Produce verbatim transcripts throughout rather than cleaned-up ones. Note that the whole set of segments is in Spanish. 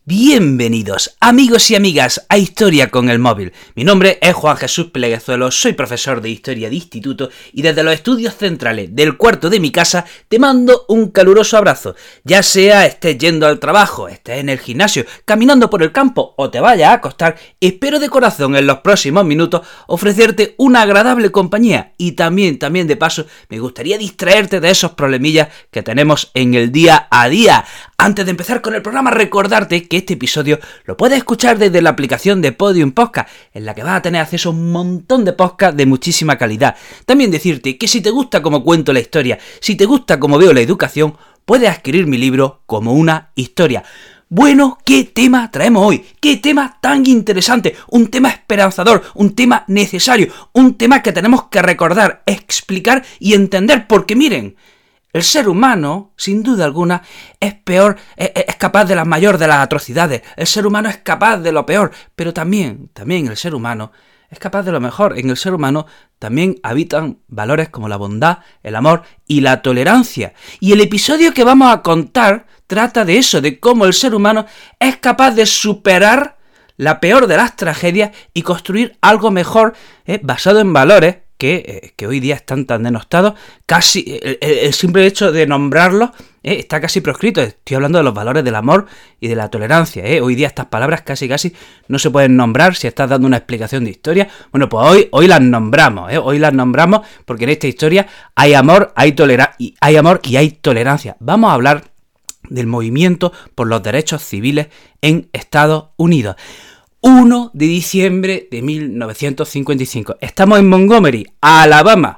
Bienvenidos, amigos y amigas, a Historia con el Móvil. Mi nombre es Juan Jesús Pleguezuelo, soy profesor de Historia de Instituto y desde los estudios centrales del cuarto de mi casa te mando un caluroso abrazo. Ya sea estés yendo al trabajo, estés en el gimnasio, caminando por el campo o te vayas a acostar, espero de corazón en los próximos minutos ofrecerte una agradable compañía y también, también de paso, me gustaría distraerte de esos problemillas que tenemos en el día a día. Antes de empezar con el programa, recordarte que este episodio lo puedes escuchar desde la aplicación de Podium Podcast, en la que vas a tener acceso a un montón de podcasts de muchísima calidad. También decirte que si te gusta cómo cuento la historia, si te gusta cómo veo la educación, puedes adquirir mi libro Como una historia. Bueno, ¿qué tema traemos hoy? ¿Qué tema tan interesante? Un tema esperanzador, un tema necesario, un tema que tenemos que recordar, explicar y entender, porque miren, el ser humano, sin duda alguna, es peor, es, es capaz de la mayor de las atrocidades. El ser humano es capaz de lo peor, pero también, también el ser humano es capaz de lo mejor. En el ser humano también habitan valores como la bondad, el amor y la tolerancia. Y el episodio que vamos a contar trata de eso, de cómo el ser humano es capaz de superar la peor de las tragedias y construir algo mejor, eh, basado en valores Que, eh, que hoy día están tan denostados, casi el, el simple hecho de nombrarlos eh, está casi proscrito. Estoy hablando de los valores del amor y de la tolerancia. Eh. Hoy día estas palabras casi casi no se pueden nombrar si estás dando una explicación de historia. Bueno, pues hoy, hoy las nombramos, eh. hoy las nombramos porque en esta historia hay amor, hay, tolera- y hay amor y hay tolerancia. Vamos a hablar del movimiento por los derechos civiles en Estados Unidos. uno de diciembre de mil novecientos cincuenta y cinco. Estamos en Montgomery, Alabama.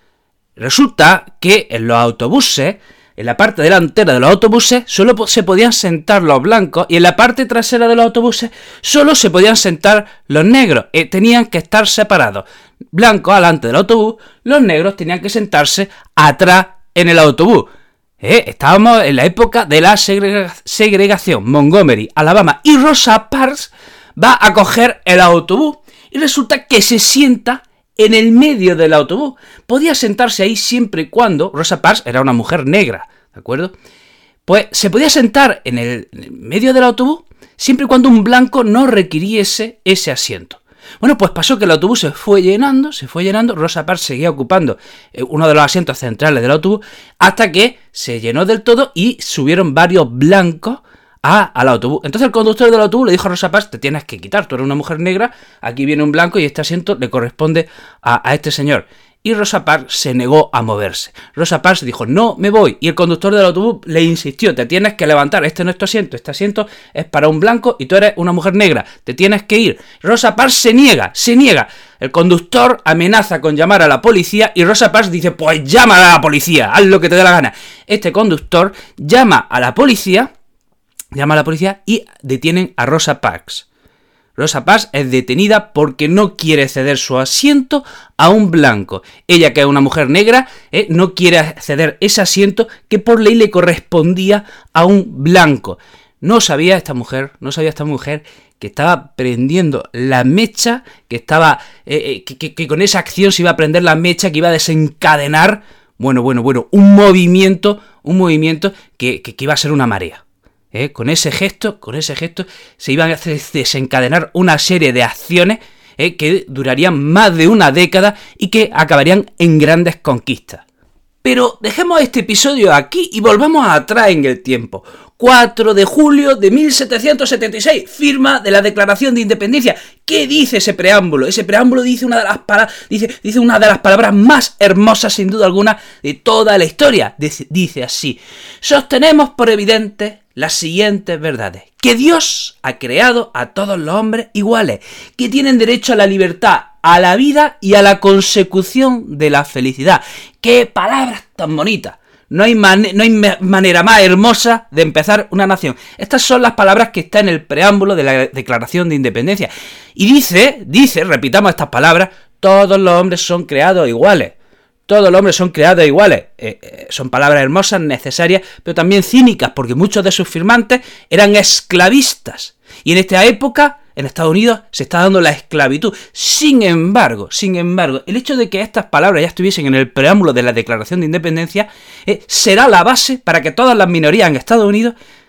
Resulta que en los autobuses, en la parte delantera de los autobuses, solo se podían sentar los blancos y en la parte trasera de los autobuses solo se podían sentar los negros. Eh, tenían que estar separados. Blancos delante del autobús, los negros tenían que sentarse atrás en el autobús. Eh, estábamos en la época de la segrega- segregación. Montgomery, Alabama. Y Rosa Parks va a coger el autobús y resulta que se sienta en el medio del autobús. Podía sentarse ahí siempre y cuando Rosa Parks era una mujer negra, ¿de acuerdo? Pues se podía sentar en el, en el medio del autobús siempre y cuando un blanco no requiriese ese asiento. Bueno, pues pasó que el autobús se fue llenando, se fue llenando, Rosa Parks seguía ocupando uno de los asientos centrales del autobús hasta que se llenó del todo y subieron varios blancos A, al autobús. Entonces el conductor del autobús le dijo a Rosa Parks: te tienes que quitar, tú eres una mujer negra, aquí viene un blanco y este asiento le corresponde a, a este señor. Y Rosa Parks se negó a moverse. Rosa Parks dijo: no me voy. Y el conductor del autobús le insistió: te tienes que levantar, este no es tu asiento, este asiento es para un blanco y tú eres una mujer negra, te tienes que ir. Rosa Parks se niega, se niega. El conductor amenaza con llamar a la policía y Rosa Parks dice: pues llama a la policía, haz lo que te dé la gana. Este conductor llama a la policía, llama a la policía y detienen a Rosa Parks. Rosa Parks es detenida porque no quiere ceder su asiento a un blanco. Ella, que es una mujer negra, eh, no quiere ceder ese asiento que por ley le correspondía a un blanco. No sabía esta mujer, no sabía esta mujer que estaba prendiendo la mecha, que estaba, eh, eh, que, que, que con esa acción se iba a prender la mecha, que iba a desencadenar, bueno, bueno, bueno, un movimiento, un movimiento que, que, que iba a ser una marea. ¿Eh? Con ese gesto, con ese gesto se iban a desencadenar una serie de acciones eh, que durarían más de una década y que acabarían en grandes conquistas. Pero dejemos este episodio aquí y volvamos atrás en el tiempo. cuatro de julio de mil setecientos setenta y seis, firma de la Declaración de Independencia. ¿Qué dice ese preámbulo? Ese preámbulo dice una de las palabras, dice, dice una de las palabras más hermosas, sin duda alguna, de toda la historia. Dice, dice así: sostenemos por evidente las siguientes verdades: que Dios ha creado a todos los hombres iguales, que tienen derecho a la libertad, a la vida y a la consecución de la felicidad. ¡Qué palabras tan bonitas! No hay, man- no hay manera más hermosa de empezar una nación. Estas son las palabras que están en el preámbulo de la Declaración de Independencia. Y dice, dice, repitamos estas palabras: todos los hombres son creados iguales. Todos los hombres son creados iguales. Eh, eh, son palabras hermosas, necesarias, pero también cínicas, porque muchos de sus firmantes eran esclavistas. Y en esta época, en Estados Unidos, se está dando la esclavitud. Sin embargo, sin embargo, el hecho de que estas palabras ya estuviesen en el preámbulo de la Declaración de Independencia eh, será la base para que todas las minorías en Estados Unidos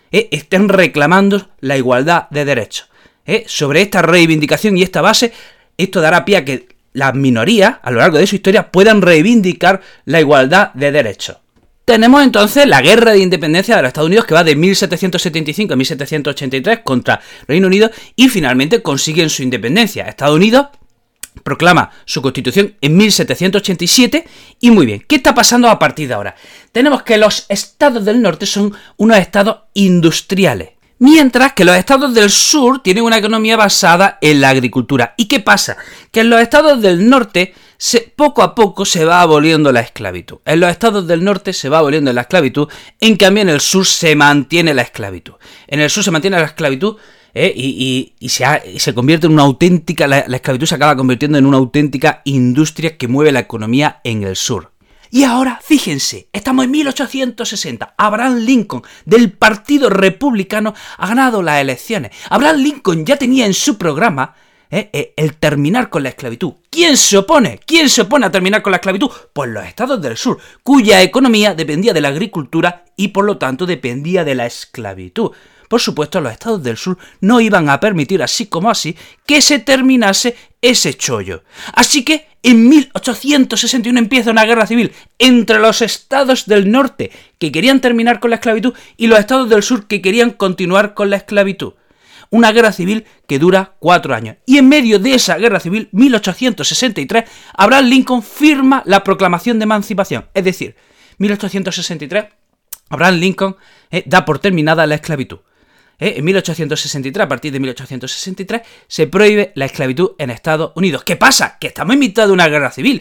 eh, estén reclamando la igualdad de derechos. Eh. Sobre esta reivindicación y esta base, esto dará pie a que las minorías, a lo largo de su historia, puedan reivindicar la igualdad de derechos. Tenemos entonces la guerra de independencia de los Estados Unidos, que va de mil setecientos setenta y cinco a mil setecientos ochenta y tres contra Reino Unido, y finalmente consiguen su independencia. Estados Unidos proclama su constitución en mil setecientos ochenta y siete, y muy bien, ¿qué está pasando a partir de ahora? Tenemos que los estados del norte son unos estados industriales, mientras que los estados del sur tienen una economía basada en la agricultura. ¿Y qué pasa? Que en los estados del norte se, poco a poco se va aboliendo la esclavitud. En los estados del norte se va aboliendo la esclavitud, en cambio en el sur se mantiene la esclavitud. En el sur se mantiene la esclavitud eh, y, y, y, se ha, y se convierte en una auténtica, la, la esclavitud se acaba convirtiendo en una auténtica industria que mueve la economía en el sur. Y ahora, fíjense, estamos en mil ochocientos sesenta. Abraham Lincoln, del Partido Republicano, ha ganado las elecciones. Abraham Lincoln ya tenía en su programa eh, eh, el terminar con la esclavitud. ¿Quién se opone? ¿Quién se opone a terminar con la esclavitud? Pues los estados del sur, cuya economía dependía de la agricultura y por lo tanto dependía de la esclavitud. Por supuesto, los estados del sur no iban a permitir así como así que se terminase ese chollo. Así que en mil ochocientos sesenta y uno empieza una guerra civil entre los estados del norte, que querían terminar con la esclavitud, y los estados del sur, que querían continuar con la esclavitud. Una guerra civil que dura cuatro años. Y en medio de esa guerra civil, mil ochocientos sesenta y tres, Abraham Lincoln firma la Proclamación de Emancipación. Es decir, mil ochocientos sesenta y tres, Abraham Lincoln eh, da por terminada la esclavitud. Eh, en mil ochocientos sesenta y tres, a partir de mil ochocientos sesenta y tres, se prohíbe la esclavitud en Estados Unidos. ¿Qué pasa? Que estamos en mitad de una guerra civil.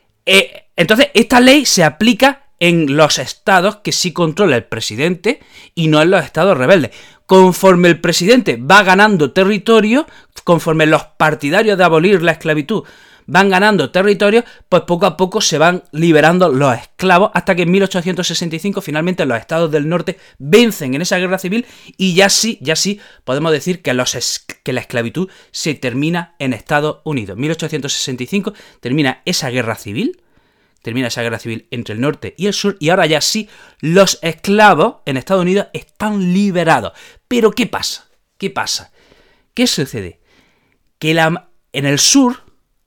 Eh, entonces, esta ley se aplica en los estados que sí controla el presidente y no en los estados rebeldes. Conforme el presidente va ganando territorio, conforme los partidarios de abolir la esclavitud van ganando territorio, pues poco a poco se van liberando los esclavos, hasta que en mil ochocientos sesenta y cinco finalmente los estados del norte vencen en esa guerra civil, y ya sí, ya sí podemos decir que, los es, que la esclavitud se termina en Estados Unidos. mil ochocientos sesenta y cinco termina esa guerra civil, termina esa guerra civil entre el norte y el sur, y ahora ya sí los esclavos en Estados Unidos están liberados. Pero ¿qué pasa? ¿Qué pasa? ¿Qué sucede? Que la, en el sur,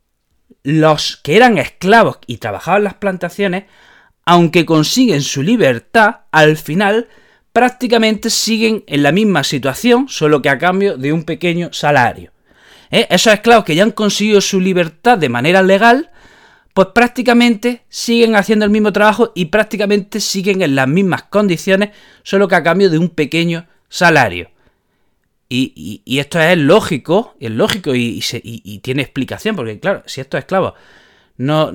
los que eran esclavos y trabajaban en las plantaciones, aunque consiguen su libertad, al final prácticamente siguen en la misma situación, solo que a cambio de un pequeño salario. ¿Eh? Esos esclavos que ya han conseguido su libertad de manera legal, pues prácticamente siguen haciendo el mismo trabajo y prácticamente siguen en las mismas condiciones, solo que a cambio de un pequeño salario. Y, y, y esto es lógico, es lógico y, y, se, y, y tiene explicación, porque claro, si estos esclavos no,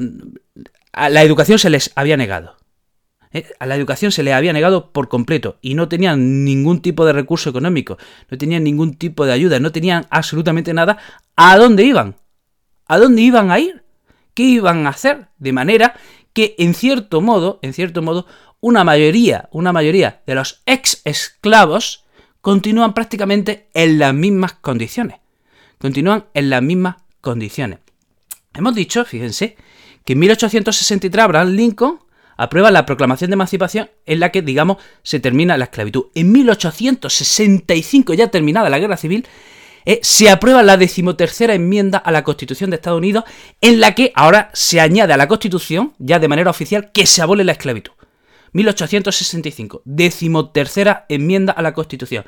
a la educación se les había negado, ¿eh? a la educación se les había negado por completo, y no tenían ningún tipo de recurso económico, no tenían ningún tipo de ayuda, no tenían absolutamente nada. ¿A dónde iban? ¿A dónde iban a ir? ¿Qué iban a hacer? De manera que, en cierto modo, en cierto modo, una mayoría, una mayoría de los ex esclavos continúan prácticamente en las mismas condiciones. Continúan en las mismas condiciones. Hemos dicho, fíjense, que en mil ochocientos sesenta y tres Abraham Lincoln aprueba la Proclamación de Emancipación, en la que, digamos, se termina la esclavitud. En mil ochocientos sesenta y cinco, ya terminada la Guerra Civil, eh, se aprueba la decimotercera enmienda a la Constitución de Estados Unidos, en la que ahora se añade a la Constitución, ya de manera oficial, que se abole la esclavitud. mil ochocientos sesenta y cinco, decimotercera enmienda a la Constitución.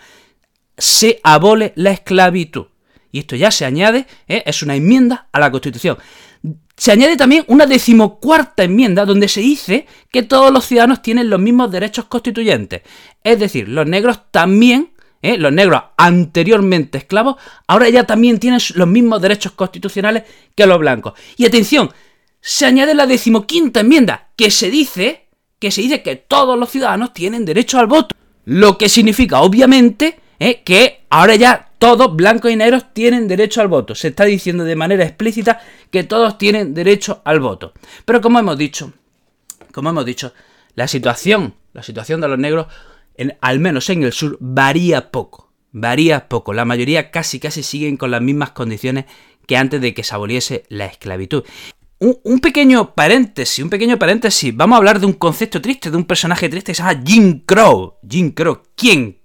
Se abole la esclavitud. Y esto ya se añade, ¿eh? es una enmienda a la Constitución. Se añade también una decimocuarta enmienda donde se dice que todos los ciudadanos tienen los mismos derechos constituyentes. Es decir, los negros también, ¿eh? los negros anteriormente esclavos, ahora ya también tienen los mismos derechos constitucionales que los blancos. Y atención, se añade la decimoquinta enmienda, que se dice... que se dice que todos los ciudadanos tienen derecho al voto. Lo que significa, obviamente, eh, que ahora ya todos, blancos y negros, tienen derecho al voto. Se está diciendo de manera explícita que todos tienen derecho al voto. Pero como hemos dicho, como hemos dicho, la situación, la situación de los negros, en, al menos en el sur, varía poco. Varía poco. La mayoría casi casi siguen con las mismas condiciones que antes de que se aboliese la esclavitud. Un, un pequeño paréntesis, un pequeño paréntesis. Vamos a hablar de un concepto triste, de un personaje triste que se llama Jim Crow. Jim Crow. ¿Quién?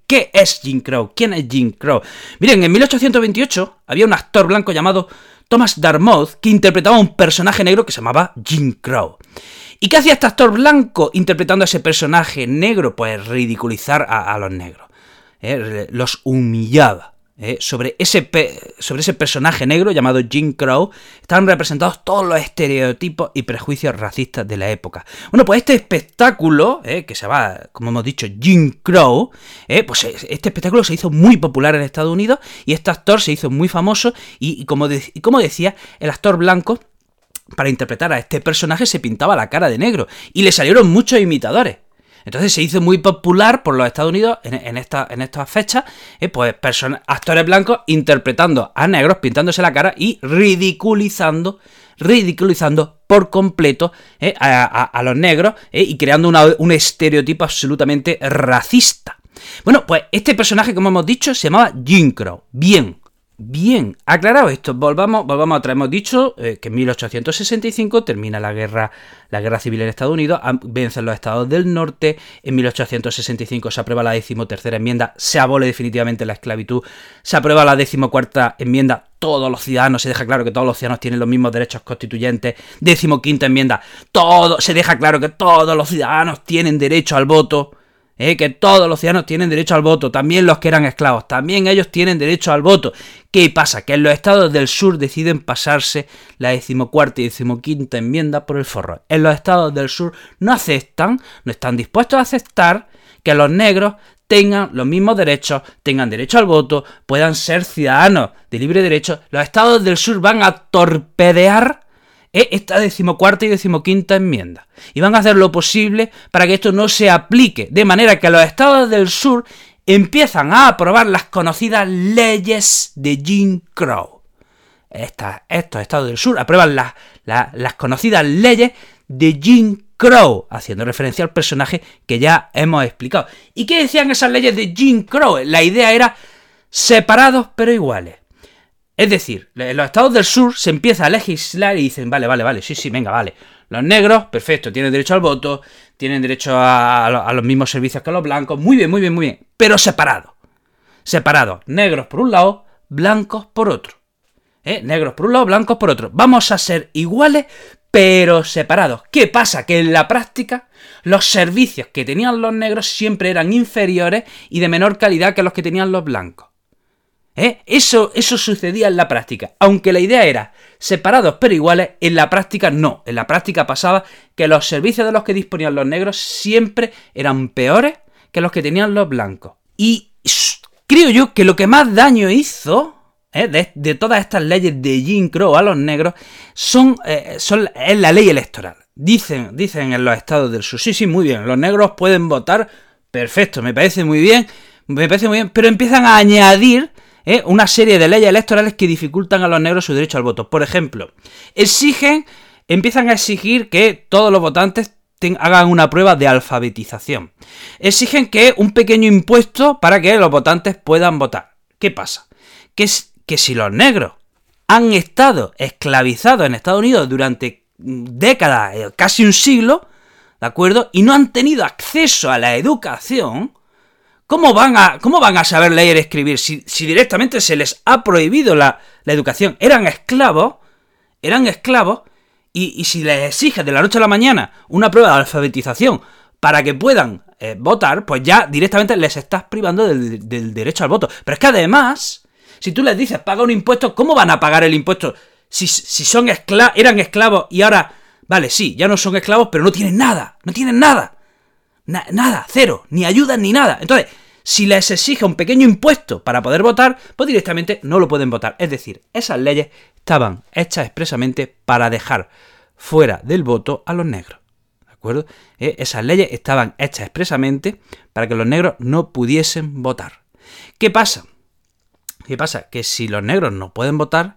¿Qué es Jim Crow? ¿Quién es Jim Crow? Miren, en mil ochocientos veintiocho había un actor blanco llamado Thomas Darmouth que interpretaba a un personaje negro que se llamaba Jim Crow. ¿Y qué hacía este actor blanco interpretando a ese personaje negro? Pues ridiculizar a, a los negros. ¿eh? Los humillaba. ¿eh? Sobre, ese pe sobre ese personaje negro llamado Jim Crow estaban representados todos los estereotipos y prejuicios racistas de la época. Bueno, pues este espectáculo, ¿eh? que se llama, como hemos dicho, Jim Crow, ¿eh? pues este espectáculo se hizo muy popular en Estados Unidos y este actor se hizo muy famoso y, y, como, de y como decía, el actor blanco, para interpretar a este personaje se pintaba la cara de negro y le salieron muchos imitadores. Entonces se hizo muy popular por los Estados Unidos en, en, esta, en estas fechas, eh, pues actores blancos interpretando a negros, pintándose la cara y ridiculizando, ridiculizando por completo eh, a, a, a los negros eh, y creando una, un estereotipo absolutamente racista. Bueno, pues este personaje, como hemos dicho, se llamaba Jim Crow. Bien. Bien, aclarado esto, volvamos, volvamos atrás. Hemos dicho eh, que en mil ochocientos sesenta y cinco termina la guerra, la guerra civil en Estados Unidos, vencen los estados del norte, en mil ochocientos sesenta y cinco se aprueba la decimotercera enmienda, se abole definitivamente la esclavitud, se aprueba la decimocuarta enmienda, todos los ciudadanos, se deja claro que todos los ciudadanos tienen los mismos derechos constituyentes, decimoquinta enmienda, todo, se deja claro que todos los ciudadanos tienen derecho al voto. Eh, que todos los ciudadanos tienen derecho al voto, también los que eran esclavos, también ellos tienen derecho al voto. ¿Qué pasa? Que en los estados del sur deciden pasarse la decimocuarta y decimoquinta enmienda por el forro. En los estados del sur no aceptan, no están dispuestos a aceptar que los negros tengan los mismos derechos, tengan derecho al voto, puedan ser ciudadanos de libre derecho. Los estados del sur van a torpedear esta decimocuarta y decimoquinta enmienda y van a hacer lo posible para que esto no se aplique, de manera que los estados del sur empiezan a aprobar las conocidas leyes de Jim Crow. Esta, estos estados del sur aprueban las, las, las conocidas leyes de Jim Crow, haciendo referencia al personaje que ya hemos explicado. ¿Y qué decían esas leyes de Jim Crow? La idea era separados pero iguales. Es decir, en los estados del sur se empieza a legislar y dicen, vale, vale, vale, sí, sí, venga, vale. Los negros, perfecto, tienen derecho al voto, tienen derecho a, a los mismos servicios que los blancos, muy bien, muy bien, muy bien, pero separados. Separados, negros por un lado, blancos por otro. ¿Eh? Negros por un lado, blancos por otro. Vamos a ser iguales, pero separados. ¿Qué pasa? Que en la práctica los servicios que tenían los negros siempre eran inferiores y de menor calidad que los que tenían los blancos. ¿Eh? Eso, eso sucedía en la práctica. Aunque la idea era separados pero iguales, en la práctica no. En la práctica pasaba que los servicios de los que disponían los negros siempre eran peores que los que tenían los blancos. Y creo yo que lo que más daño hizo ¿eh? de, de todas estas leyes de Jim Crow a los negros son, eh, son es la ley electoral. Dicen, dicen en los estados del sur, sí, sí, muy bien, los negros pueden votar, perfecto, me parece muy bien, me parece muy bien, pero empiezan a añadir ¿Eh? una serie de leyes electorales que dificultan a los negros su derecho al voto. Por ejemplo, exigen, empiezan a exigir que todos los votantes ten, hagan una prueba de alfabetización. Exigen que un pequeño impuesto para que los votantes puedan votar. ¿Qué pasa? Que, es, que si los negros han estado esclavizados en Estados Unidos durante décadas, casi un siglo, ¿de acuerdo? Y no han tenido acceso a la educación, ¿Cómo van a, cómo van a saber leer y escribir si, si directamente se les ha prohibido la, la educación? Eran esclavos, eran esclavos, y, y si les exiges de la noche a la mañana una prueba de alfabetización para que puedan eh, votar, pues ya directamente les estás privando del, del derecho al voto. Pero es que además, si tú les dices paga un impuesto, ¿cómo van a pagar el impuesto? Si, si son esclavos, eran esclavos y ahora, vale, sí, ya no son esclavos, pero no tienen nada, no tienen nada. Na- nada, cero, ni ayuda ni nada. Entonces, si les exige un pequeño impuesto para poder votar, pues directamente no lo pueden votar. Es decir, esas leyes estaban hechas expresamente para dejar fuera del voto a los negros. ¿De acuerdo? Eh, esas leyes estaban hechas expresamente para que los negros no pudiesen votar. ¿Qué pasa? ¿Qué pasa? Que si los negros no pueden votar,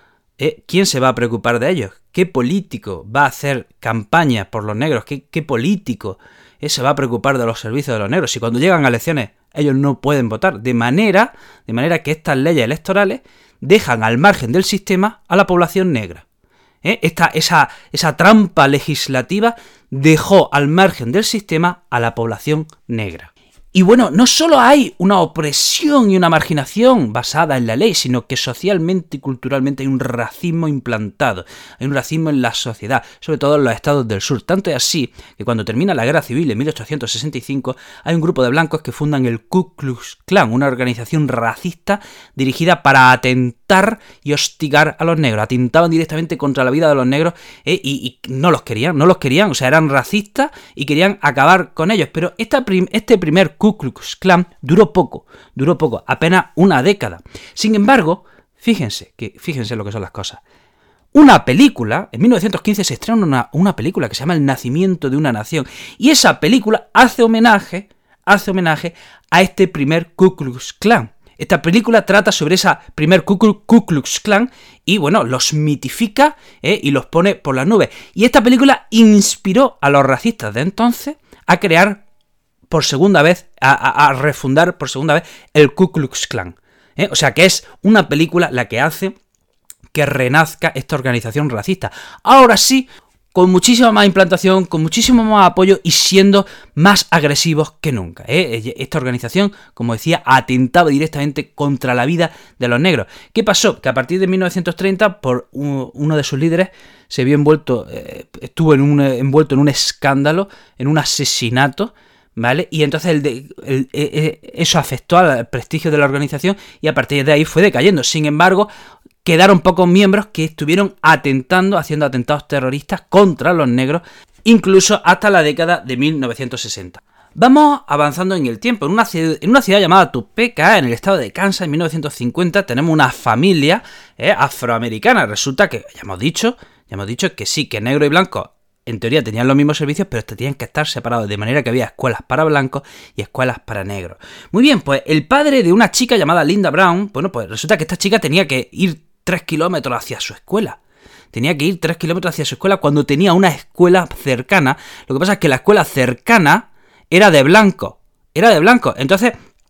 eh, ¿quién se va a preocupar de ellos? ¿Qué político va a hacer campaña por los negros? ¿Qué, qué político eh, se va a preocupar de los servicios de los negros? Si cuando llegan a elecciones ellos no pueden votar. De manera, de manera que estas leyes electorales dejan al margen del sistema a la población negra. ¿Eh? Esta, esa, esa trampa legislativa dejó al margen del sistema a la población negra. Y bueno, no solo hay una opresión y una marginación basada en la ley, sino que socialmente y culturalmente hay un racismo implantado, hay un racismo en la sociedad, sobre todo en los estados del sur. Tanto es así que cuando termina la Guerra Civil en mil ochocientos sesenta y cinco, hay un grupo de blancos que fundan el Ku Klux Klan, una organización racista dirigida para atentar y hostigar a los negros. Atentaban directamente contra la vida de los negros eh, y, y no los querían, no los querían, o sea, eran racistas y querían acabar con ellos. Pero esta prim- este primer Ku Klux Klan duró poco, duró poco, apenas una década. Sin embargo, fíjense, que, fíjense lo que son las cosas. Una película, en mil novecientos quince se estrena una, una película que se llama El nacimiento de una nación, y esa película hace homenaje, hace homenaje a este primer Ku Klux Klan. Esta película trata sobre esa primer Ku Klux Klan y, bueno, los mitifica eh, y los pone por las nubes. Y esta película inspiró a los racistas de entonces a crear por segunda vez, a, a, a refundar por segunda vez el Ku Klux Klan. ¿eh? O sea que es una película la que hace que renazca esta organización racista. Ahora sí, con muchísima más implantación, con muchísimo más apoyo y siendo más agresivos que nunca. ¿eh? Esta organización, como decía, atentaba directamente contra la vida de los negros. ¿Qué pasó? Que a partir de mil novecientos treinta, por uno de sus líderes, se vio envuelto, eh, estuvo en un, envuelto en un escándalo, en un asesinato, ¿vale? Y entonces el de, el, el, eso afectó al prestigio de la organización y a partir de ahí fue decayendo. Sin embargo, quedaron pocos miembros que estuvieron atentando, haciendo atentados terroristas contra los negros, incluso hasta la década de mil novecientos sesenta. Vamos avanzando en el tiempo. En una ciudad, en una ciudad llamada Topeka, en el estado de Kansas, en mil novecientos cincuenta, tenemos una familia eh, afroamericana. Resulta que, ya hemos dicho, ya hemos dicho que sí, que negro y blanco en teoría tenían los mismos servicios, pero tenían que estar separados, de manera que había escuelas para blancos y escuelas para negros. Muy bien, pues el padre de una chica llamada Linda Brown, bueno, pues resulta que esta chica tenía que ir tres kilómetros hacia su escuela. Tenía que ir tres kilómetros hacia su escuela cuando tenía una escuela cercana. Lo que pasa es que la escuela cercana era de blanco. Era de blanco. Entonces,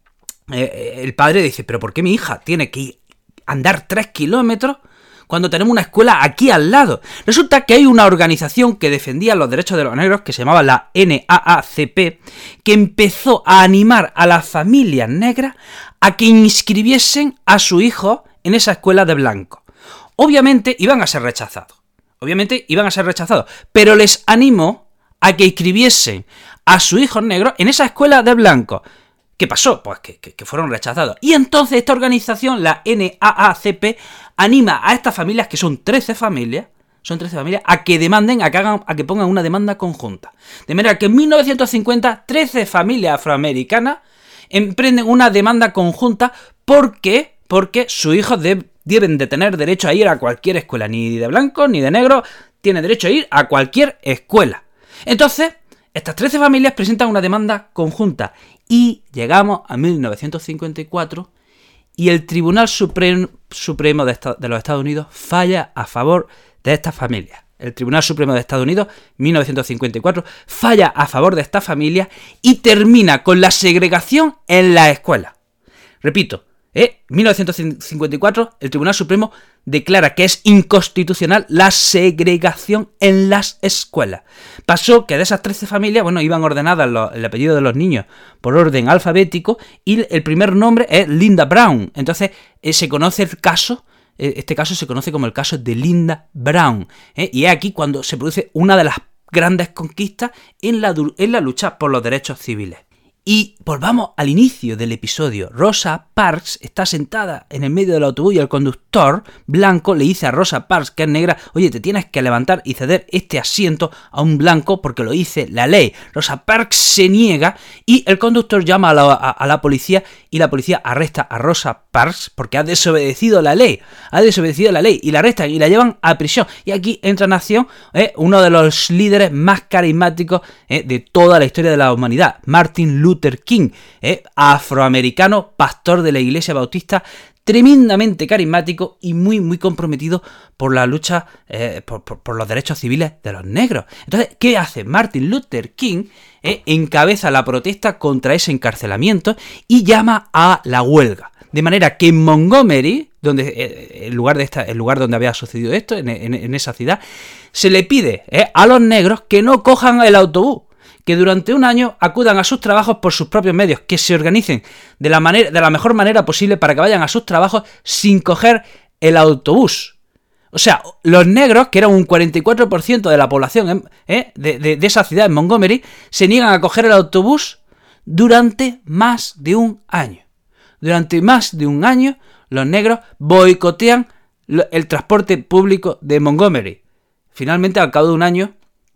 eh, el padre dice, ¿pero por qué mi hija tiene que ir, andar tres kilómetros cuando tenemos una escuela aquí al lado? Resulta que hay una organización que defendía los derechos de los negros, que se llamaba la N double A C P, que empezó a animar a las familias negras a que inscribiesen a su hijo en esa escuela de blanco. Obviamente iban a ser rechazados. Obviamente iban a ser rechazados. Pero les animó a que inscribiesen a sus hijos negros en esa escuela de blanco. ¿Qué pasó? Pues que, que, que fueron rechazados. Y entonces esta organización, la N double A C P, anima a estas familias, que son trece familias, son trece familias, a que demanden, a que, hagan, a que pongan una demanda conjunta. De manera que en mil novecientos cincuenta, trece familias afroamericanas emprenden una demanda conjunta porque... porque sus hijos de, deben de tener derecho a ir a cualquier escuela, ni de blanco ni de negro, tienen derecho a ir a cualquier escuela. Entonces, estas trece familias presentan una demanda conjunta y llegamos a mil novecientos cincuenta y cuatro y el Tribunal Supremo, Supremo de, Estados, de los Estados Unidos falla a favor de estas familias. El Tribunal Supremo de Estados Unidos, mil novecientos cincuenta y cuatro, falla a favor de estas familias y termina con la segregación en la escuela. Repito, En mil novecientos cincuenta y cuatro, el Tribunal Supremo declara que es inconstitucional la segregación en las escuelas. Pasó que de esas trece familias, bueno, iban ordenadas los, el apellido de los niños por orden alfabético y el primer nombre es Linda Brown. Entonces, eh, se conoce el caso, eh, este caso se conoce como el caso de Linda Brown. ¿eh? Y es aquí cuando se produce una de las grandes conquistas en la, en la lucha por los derechos civiles. Y volvamos al inicio del episodio. Rosa Parks está sentada en el medio del autobús y el conductor blanco le dice a Rosa Parks, que es negra, oye, te tienes que levantar y ceder este asiento a un blanco porque lo dice la ley. Rosa Parks se niega y el conductor llama a la, a, a la policía y la policía arresta a Rosa Parks porque ha desobedecido la ley. Ha desobedecido la ley y la arrestan y la llevan a prisión. Y aquí entra en acción eh, uno de los líderes más carismáticos eh, de toda la historia de la humanidad, Martin Luther King, eh, afroamericano, pastor de la Iglesia Bautista, tremendamente carismático y muy muy comprometido por la lucha eh, por, por, por los derechos civiles de los negros. Entonces, ¿qué hace? Martin Luther King eh, encabeza la protesta contra ese encarcelamiento y llama a la huelga. De manera que en Montgomery, donde eh, el lugar de esta, el lugar donde había sucedido esto, en, en, en esa ciudad, se le pide eh, a los negros que no cojan el autobús, que durante un año acudan a sus trabajos por sus propios medios, que se organicen de la, manera, de la mejor manera posible para que vayan a sus trabajos sin coger el autobús. O sea, los negros, que eran un cuarenta y cuatro por ciento de la población ¿eh? de, de, de esa ciudad, en Montgomery, se niegan a coger el autobús durante más de un año. Durante más de un año, los negros boicotean el transporte público de Montgomery. Finalmente, al cabo de un año,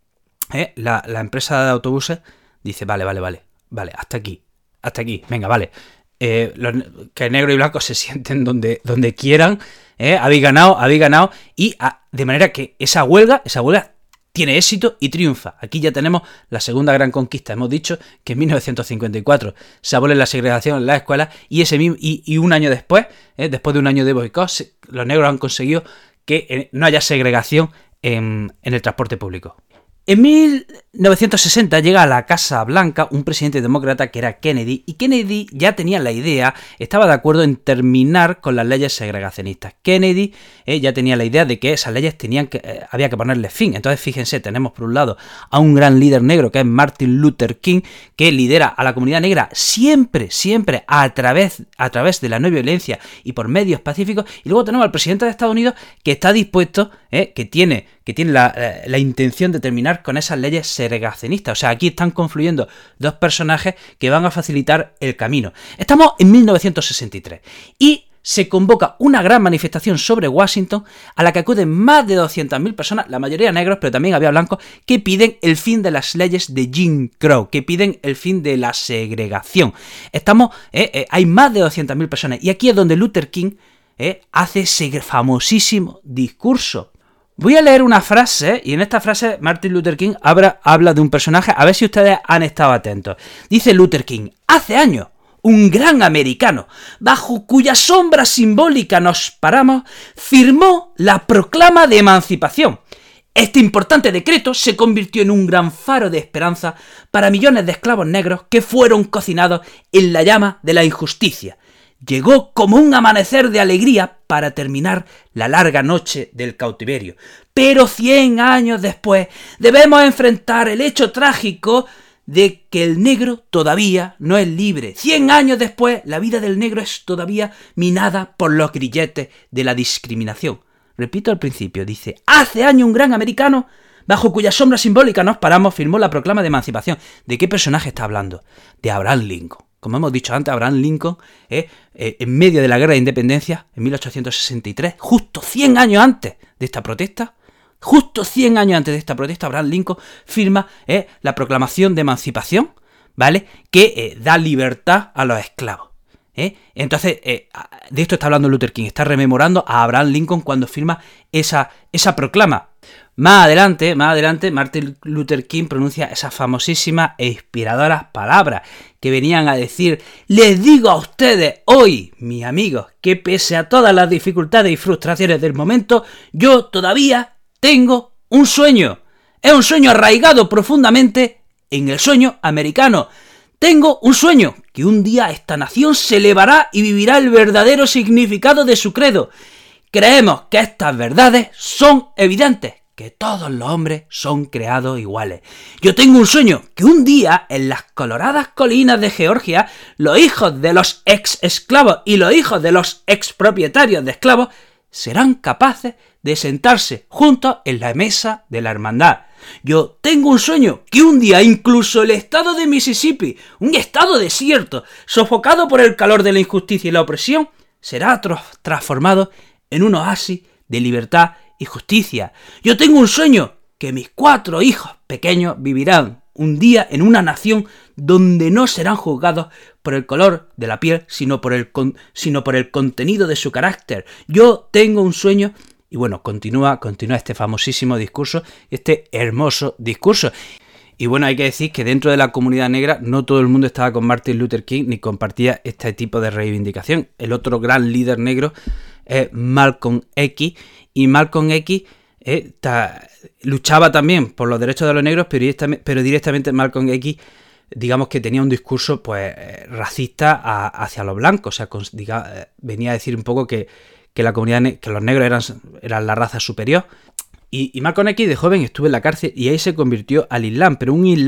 eh, la, la empresa de autobuses dice, vale, vale, vale, vale, hasta aquí, hasta aquí, venga, vale. Eh, los, que negro y blanco se sienten donde, donde quieran, eh, habéis ganado, habéis ganado, y a, de manera que esa huelga, esa huelga tiene éxito y triunfa. Aquí ya tenemos la segunda gran conquista. Hemos dicho que en mil novecientos cincuenta y cuatro se abole la segregación en las escuelas y ese mismo, y, y un año después, eh, después de un año de boicot, los negros han conseguido que eh, no haya segregación en, en el transporte público. En mil novecientos sesenta llega a la Casa Blanca un presidente demócrata que era Kennedy, y Kennedy ya tenía la idea, estaba de acuerdo en terminar con las leyes segregacionistas. Kennedy eh, ya tenía la idea de que esas leyes tenían que, eh, había que ponerle fin. Entonces, fíjense, tenemos por un lado a un gran líder negro que es Martin Luther King, que lidera a la comunidad negra siempre, siempre a través, a través de la no violencia y por medios pacíficos. Y luego tenemos al presidente de Estados Unidos que está dispuesto, eh, que tiene, que tiene la, eh, la intención de terminar con esas leyes segregacionistas. O sea, aquí están confluyendo dos personajes que van a facilitar el camino. Estamos en mil novecientos sesenta y tres y se convoca una gran manifestación sobre Washington a la que acuden más de doscientas mil personas, la mayoría negros, pero también había blancos, que piden el fin de las leyes de Jim Crow, que piden el fin de la segregación. Estamos, eh, eh, hay más de doscientas mil personas, y aquí es donde Luther King eh, hace ese famosísimo discurso. Voy a leer una frase, y en esta frase Martin Luther King habla, habla de un personaje, a ver si ustedes han estado atentos. Dice Luther King: hace años, un gran americano, bajo cuya sombra simbólica nos paramos, firmó la proclama de emancipación. Este importante decreto se convirtió en un gran faro de esperanza para millones de esclavos negros que fueron cocinados en la llama de la injusticia. Llegó como un amanecer de alegría para terminar la larga noche del cautiverio. Pero cien años después debemos enfrentar el hecho trágico de que el negro todavía no es libre. Cien años después, la vida del negro es todavía minada por los grilletes de la discriminación. Repito al principio, dice, hace años un gran americano, bajo cuya sombra simbólica nos paramos, firmó la proclama de emancipación. ¿De qué personaje está hablando? De Abraham Lincoln. Como hemos dicho antes, Abraham Lincoln, eh, eh, en medio de la Guerra de Independencia, en mil ochocientos sesenta y tres, justo cien años antes de esta protesta, justo cien años antes de esta protesta, Abraham Lincoln firma eh, la proclamación de emancipación, ¿vale? Que eh, da libertad a los esclavos. ¿eh? Entonces, eh, de esto está hablando Luther King, está rememorando a Abraham Lincoln cuando firma esa, esa proclama. Más adelante, más adelante, Martin Luther King pronuncia esas famosísimas e inspiradoras palabras que venían a decir: les digo a ustedes hoy, mis amigos, que pese a todas las dificultades y frustraciones del momento, yo todavía tengo un sueño. Es un sueño arraigado profundamente en el sueño americano. Tengo un sueño, que un día esta nación se elevará y vivirá el verdadero significado de su credo. Creemos que estas verdades son evidentes, que todos los hombres son creados iguales. Yo tengo un sueño, que un día en las coloradas colinas de Georgia, los hijos de los ex esclavos y los hijos de los ex propietarios de esclavos serán capaces de sentarse juntos en la mesa de la hermandad. Yo tengo un sueño, que un día incluso el estado de Mississippi, un estado desierto, sofocado por el calor de la injusticia y la opresión, será tra- transformado en un oasis de libertad y justicia. Yo tengo un sueño, que mis cuatro hijos pequeños vivirán un día en una nación donde no serán juzgados por el color de la piel, sino por el, con, sino por el contenido de su carácter. Yo tengo un sueño. Y bueno, continúa, continúa este famosísimo discurso, este hermoso discurso. Y bueno, hay que decir que dentro de la comunidad negra no todo el mundo estaba con Martin Luther King ni compartía este tipo de reivindicación. El otro gran líder negro es Malcolm X, y Malcolm X eh, ta, luchaba también por los derechos de los negros, pero directamente, pero directamente Malcolm X, digamos que tenía un discurso pues racista a, hacia los blancos. O sea, con, diga, venía a decir un poco que que la comunidad ne- que los negros eran, eran la raza superior. Y, y Malcolm X de joven estuvo en la cárcel y ahí se convirtió al Islam, pero un Islam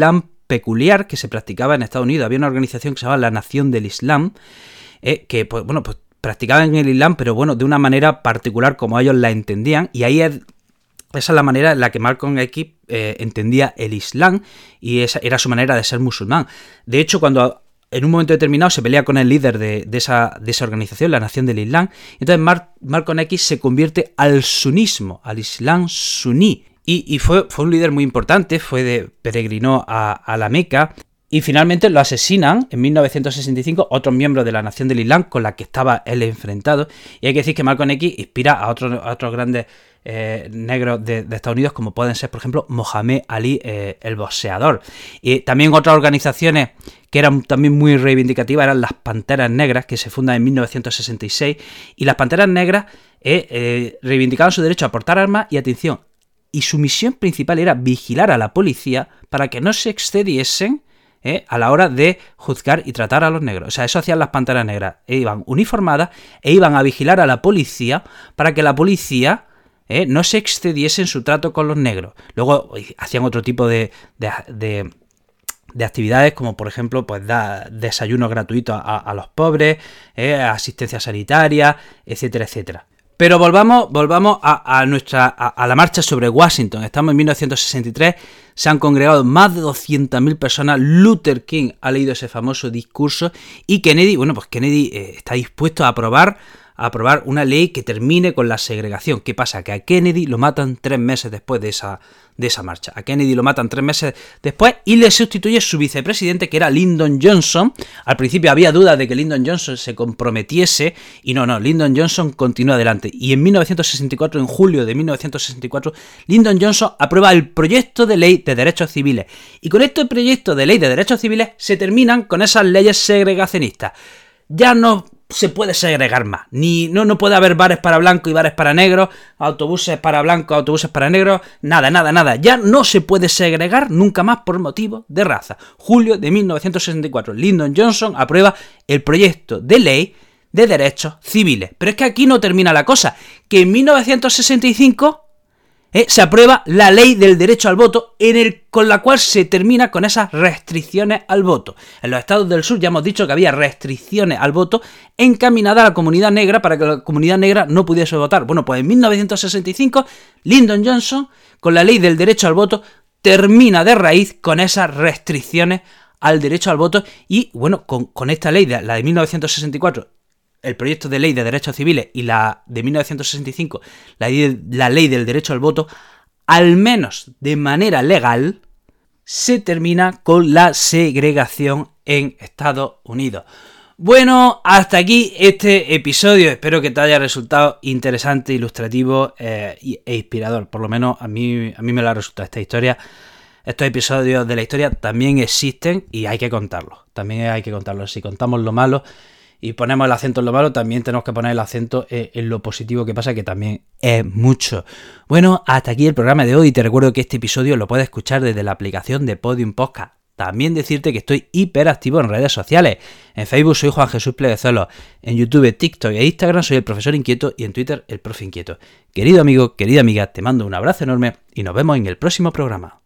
peculiar que se practicaba en Estados Unidos. Había una organización que se llamaba la Nación del Islam, eh, que, pues, bueno, pues practicaban el Islam, pero bueno, de una manera particular como ellos la entendían, y ahí es, esa es la manera en la que Malcolm X eh, entendía el Islam, y esa era su manera de ser musulmán. De hecho, cuando en un momento determinado se pelea con el líder de, de, esa, de esa organización, la Nación del Islam, entonces Mar, Malcolm X se convierte al sunismo, al Islam suní, y, y fue, fue un líder muy importante, fue de, peregrinó a, a la Meca, y finalmente lo asesinan en mil novecientos sesenta y cinco otros miembros de la Nación del Islam con la que estaba él enfrentado. Y hay que decir que Malcolm X inspira a otros, a otros grandes eh, negros de, de Estados Unidos, como pueden ser, por ejemplo, Mohamed Ali, eh, el boxeador. Y también otras organizaciones que eran también muy reivindicativas eran las Panteras Negras, que se fundan en mil novecientos sesenta y seis. Y las Panteras Negras eh, eh, reivindicaban su derecho a portar armas y, atención, y su misión principal era vigilar a la policía para que no se excediesen ¿Eh? a la hora de juzgar y tratar a los negros. O sea, eso hacían las Panteras Negras. E iban uniformadas e iban a vigilar a la policía para que la policía ¿eh? no se excediese en su trato con los negros. Luego hacían otro tipo de, de, de, de actividades, como por ejemplo, pues dar desayunos gratuitos a, a los pobres, ¿eh? asistencia sanitaria, etcétera, etcétera. Pero volvamos, volvamos a, a nuestra a, a la marcha sobre Washington. Estamos en mil novecientos sesenta y tres, se han congregado más de doscientas mil personas. Luther King ha leído ese famoso discurso y Kennedy, bueno, pues Kennedy eh, está dispuesto a aprobar, a aprobar una ley que termine con la segregación. ¿Qué pasa? Que a Kennedy lo matan tres meses después de esa, de esa marcha. A Kennedy lo matan tres meses después y le sustituye su vicepresidente, que era Lyndon Johnson. Al principio había dudas de que Lyndon Johnson se comprometiese y no, no, Lyndon Johnson continúa adelante. Y en mil novecientos sesenta y cuatro, en julio de mil novecientos sesenta y cuatro, Lyndon Johnson aprueba el proyecto de ley de derechos civiles. Y con este proyecto de ley de derechos civiles se terminan con esas leyes segregacionistas. Ya no se puede segregar más, ni no, no puede haber bares para blancos y bares para negros, autobuses para blancos, autobuses para negros, nada, nada, nada, ya no se puede segregar nunca más por motivo de raza. Julio de mil novecientos sesenta y cuatro, Lyndon Johnson aprueba el proyecto de ley de derechos civiles. Pero es que aquí no termina la cosa, que en mil novecientos sesenta y cinco eh, se aprueba la ley del derecho al voto, en el, con la cual se termina con esas restricciones al voto. En los estados del sur ya hemos dicho que había restricciones al voto encaminadas a la comunidad negra para que la comunidad negra no pudiese votar. Bueno, pues en mil novecientos sesenta y cinco, Lyndon Johnson, con la ley del derecho al voto, termina de raíz con esas restricciones al derecho al voto y, bueno, con, con esta ley, la de mil novecientos sesenta y cuatro, el proyecto de ley de derechos civiles y la de mil novecientos sesenta y cinco, la ley, la ley del derecho al voto, al menos de manera legal, se termina con la segregación en Estados Unidos. Bueno, hasta aquí este episodio. Espero que te haya resultado interesante, ilustrativo eh, e inspirador. Por lo menos a mí, a mí me lo ha resultado esta historia. Estos episodios de la historia también existen y hay que contarlos. También hay que contarlos. Si contamos lo malo y ponemos el acento en lo malo, también tenemos que poner el acento en lo positivo, que pasa que también es mucho. Bueno, hasta aquí el programa de hoy y te recuerdo que este episodio lo puedes escuchar desde la aplicación de Podium Podcast. También decirte que estoy hiperactivo en redes sociales. En Facebook soy Juan Jesús Pleguezuelos, en YouTube, TikTok e Instagram soy el Profesor Inquieto y en Twitter el Profe Inquieto. Querido amigo, querida amiga, te mando un abrazo enorme y nos vemos en el próximo programa.